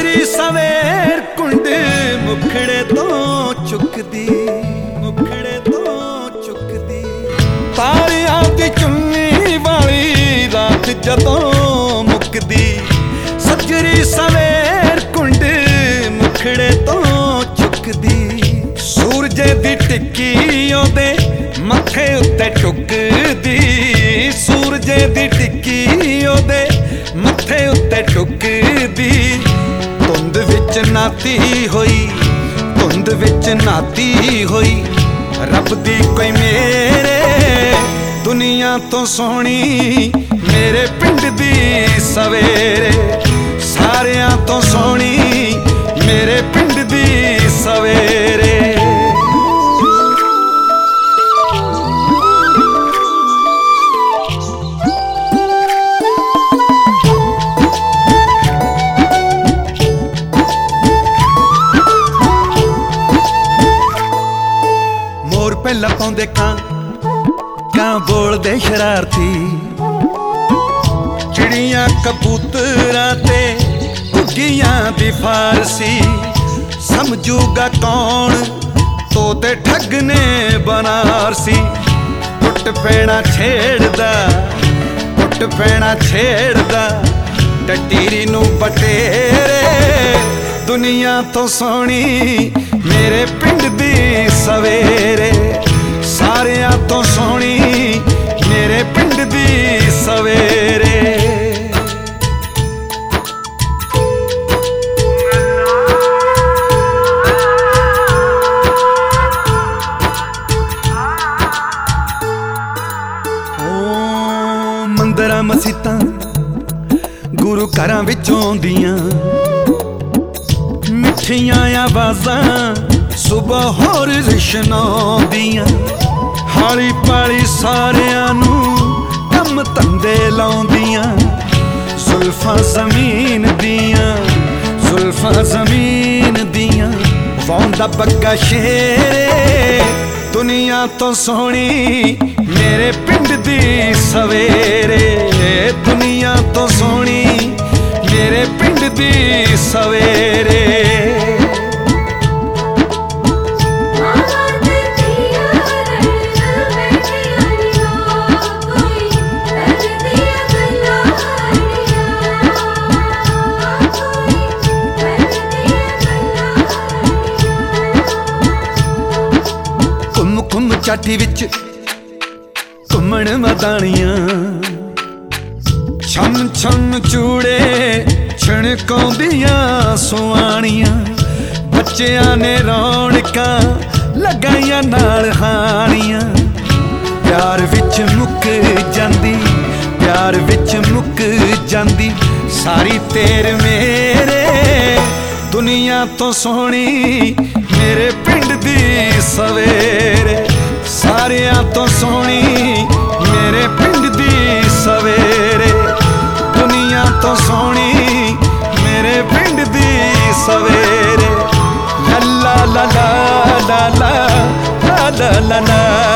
ਸੱਜਰੀ ਸਵੇਰ ਕੁੰਡ ਮੁਖੜੇ ਤੋਂ ਚੁੱਕਦੀ, ਮੁਖੜੇ ਤੋਂ ਚੁੱਕਦੀ। ਤਾਰਿਆਂ ਦੀ ਚੁੰਨੀ ਵਾਲੀ ਰਾਤ ਜਦੋਂ ਮੁੱਕਦੀ, ਸੱਜਰੀ ਸਵੇਰ ਕੁੰਡ ਮੁਖੜੇ ਤੋਂ ਚੁੱਕਦੀ। ਸੂਰਜੇ ਦੀ ਟਿੱਕੀ ਉਹਦੇ ਮੱਥੇ ਉੱਤੇ ਟੁੱਕਦੀ, ਸੂਰਜੇ ਦੀ ਟਿੱਕੀ ਉਹਦੇ ਮੱਥੇ ਉੱਤੇ ਟੁੱਕਦੀ। ਧੁੰਦ ਵਿੱਚ ਨਾਤੀ ਹੋਈ, ਧੁੰਦ ਵਿੱਚ ਨਾਤੀ ਹੋਈ, ਰੱਬ ਦੀ ਕੋਈ ਮੇਰੇ ਦੁਨੀਆ ਤੋਂ ਸੋਹਣੀ ਮੇਰੇ ਪਿੰਡ ਦੀ ਸਵੇਰੇ। ਸਾਰਿਆਂ ਤੋਂ ਸੋਹਣੀ ਮੇਰੇ ਪਿੰਡ ਦੀ ਸਵੇਰੇ। ਮੋਰ ਪਹਿਲਾਂ ਪਾਉਂਦੇ ਕਾਂ, ਕਾਂ ਬੋਲਦੇ ਸ਼ਰਾਰਤੀ। ਚਿੜੀਆਂ ਕਬੂਤਰਾਂ ਤੇ ਘੁੱਗੀਆਂ ਦੀ ਫਾਰਸੀ। ਸਮਝੂਗਾ ਕੌਣ ਤੋਤੇ ਠੱਗ ਨੇ ਬਨਾਰਸੀ। ਟੁੱਟ ਪੈਣਾ ਛੇੜਦਾ, ਟੁੱਟ ਪੈਣਾ ਛੇੜਦਾ, ਟਟੀਰੀ ਨੂੰ ਪਟੇਰੇ। ਦੁਨੀਆ ਤੋਂ ਸੋਹਣੀ ਮੇਰੇ ਪਿੰਡ ਦੀ ਸਵੇਰੇ। ਸਾਰਿਆਂ ਤੋਂ ਸੋਹਣੀ ਮੇਰੇ ਪਿੰਡ ਦੀ ਸਵੇਰੇ। ਮੰਦਰਾਂ ਮਸੀਤਾਂ ਗੁਰੂ ਘਰਾਂ ਵਿੱਚੋਂ ਆਉਂਦੀਆਂ, ਮਿੱਠੀਆਂ ਆਵਾਜ਼ਾਂ ਸੁਬਹ ਹੋਰ ਰਿਸ਼ਨਾਉਂਦੀਆਂ। ਹਾਲੀ ਪਾਲੀ ਸਾਰਿਆਂ ਨੂੰ ਕੰਮ ਧੰਦੇ ਲਾਉਂਦੀਆਂ। ਜ਼ੁਲਫਾਂ ਜ਼ਮੀਨ ਦੀਆਂ, ਜ਼ੁਲਫਾਂ ਜ਼ਮੀਨ ਦੀਆਂ, ਵਾਉਂਦਾ ਬੱਗਾ ਸ਼ੇਰੇ। ਦੁਨੀਆ ਤੋਂ ਸੋਹਣੀ ਮੇਰੇ ਪਿੰਡ ਦੀ ਸਵੇਰੇ। ਦੁਨੀਆ ਤੋਂ ਸੋਹਣੀ ਮੇਰੇ ਪਿੰਡ ਦੀ ਸਵੇਰੇ। ਘੁੰਮ ਚਾਠੀ ਵਿੱਚ ਘੁੰਮਣ ਮਦਾਣੀਆਂ। ਛੰਨ ਛੰਨ ਚੂੜੇ ਛਣਕਾਉਂਦੀਆਂ ਸੁਆਣੀਆਂ। ਬੱਚਿਆਂ ਨੇ ਰੌਣਕਾਂ ਲਗਾਈਆਂ ਨਾਲ ਹਾਣੀਆਂ। ਪਿਆਰ ਵਿੱਚ ਮੁੱਕ ਜਾਂਦੀ, ਪਿਆਰ ਵਿੱਚ ਮੁੱਕ ਜਾਂਦੀ ਸਾਰੀ ਤੇਰ ਮੇਰੇ। ਦੁਨੀਆ ਤੋਂ ਸੋਹਣੀ ਮੇਰੇ ਪਿੰਡ ਦੀ ਸਵੇਰੇ। ਸਾਰਿਆਂ ਤੋਂ ਸੋਹਣੀ ਮੇਰੇ ਪਿੰਡ ਦੀ ਸਵੇਰੇ। ਦੁਨੀਆ ਤੋਂ ਸੋਹਣੀ ਮੇਰੇ ਪਿੰਡ ਦੀ ਸਵੇਰੇ। ਲਾ ਲਾ ਲਾ ਲਾ ਲਾ ਲਾ ਲਾ ਲਾ ਲਾ।